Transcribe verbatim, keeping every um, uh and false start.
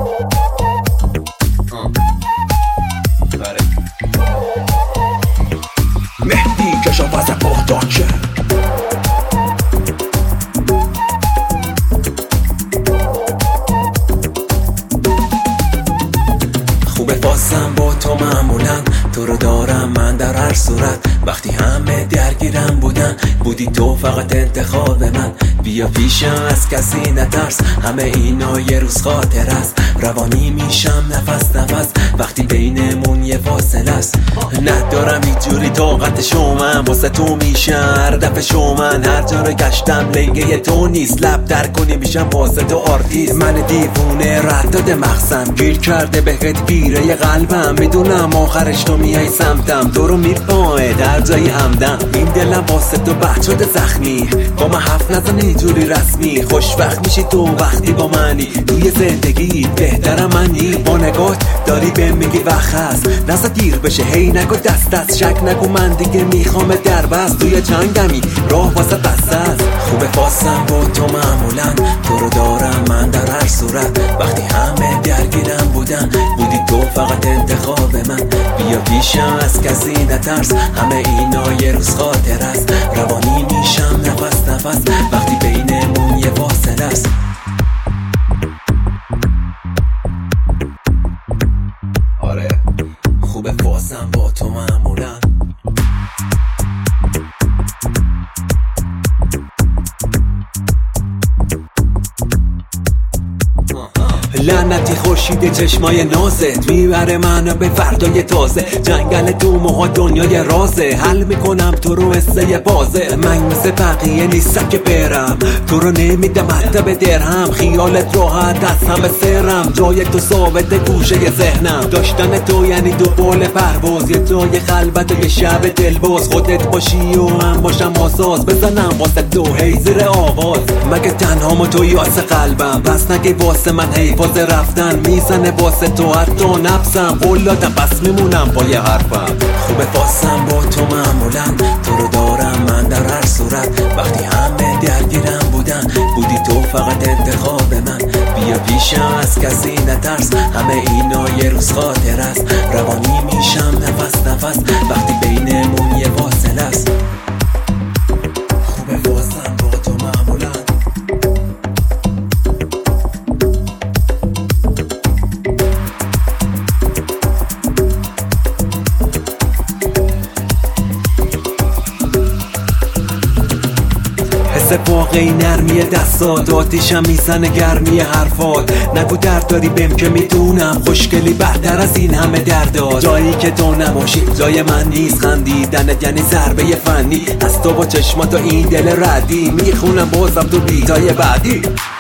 مهدی کشاورز بغدادچه. خوبه بازم با تو معمولا، تو رو دارم من در هر صورت. وقتی همه درگیرم بودن بودی تو فقط انتخاب من. بیا پیشم از کسی نترس، همه اینا یه روز خاطر است. روانی میشم نفس نفس وقتی بینمون یه فاصله است. ندارم هیچ جوری طاقت شومن، واسه تو میشم هر دفعه شومن. هر جا رو گشتم لنگه تو نیست، لب در کنی میشم واسه تو آرتیست. من دیوونه رداد مغزم گیر کرده بهت پیره قلبم. میدونم آخرش تو میای سمتم، تو رو میپاه در جای همدم. این دلم واسه تو بد شده زخمی، با من حرف نزن اینجوری رسمی. خوشبخت میشی تو وقتی با منی، توی زندگی بهترم منی. با نگات داری بهم میگی وقت هست، نزا دیر بشه هی نگو دست از شک نگو من دیگه میخوام در بست. توی جنگمی راه واسه بسته است. خوبه بازم با تو معمولا، تو رو دارم من در هر صورت. وقتی همه درگیرم بودن بودی تو فقط انتخاب من. بیا پیشم از کسی نترس، همه اینا یه روز خاطر است. روانی میشم نفس نفس وقتی بینمون یه فاصله است. آره خوبه بازم با تو معمولا. لعنتی خورشید چشمای نازت میبره منو به فردای تازه. جنگل تو موها دنیای رازه، حل میکنم تو رو حسه بازه. من مثل بقیه نیستم که برم، تو رو نمیدم حتی به درهم. خیالت راحت از همه سرم، جای تو ثابت گوشه ذهنم. داشتن تو یعنی دو بال پرواز، یه جای خلوت و یه شب دلباز. خودت باشی و من باشم آساس، بزنم واسه تو هی زیر آواز. مگه تنها ما توی آس قلبم، پس نگی واسه من حیفاز رفتن. میزنه واسه تو حتی نفسم، قولاتم پس میمونم پای حرفم. خوبه بازم با تو معمولا، تو رو دارم من در هر صورت. وقتی همه درگیرم بودن بودی تو فقط انتخاب من. بیا پیشم از کسی نترس، همه اینا یه روز خاطر است. روانی میشم نفس نفس وقتی بینمون یه فاصله است. خوبه بازم با تو معمولا. واقعی نرمی دستات، آتیشم میزنه گرمی حرفات. نگو درد داری بهم که میدونم، خوشگلی بهتر از این همه دردات. جایی که تو نباشی جای من نیست، خندیدنت یعنی ضربه فنی. از تو با چشمات و این دل ردی میخونم بازم تو بیتای بعدی.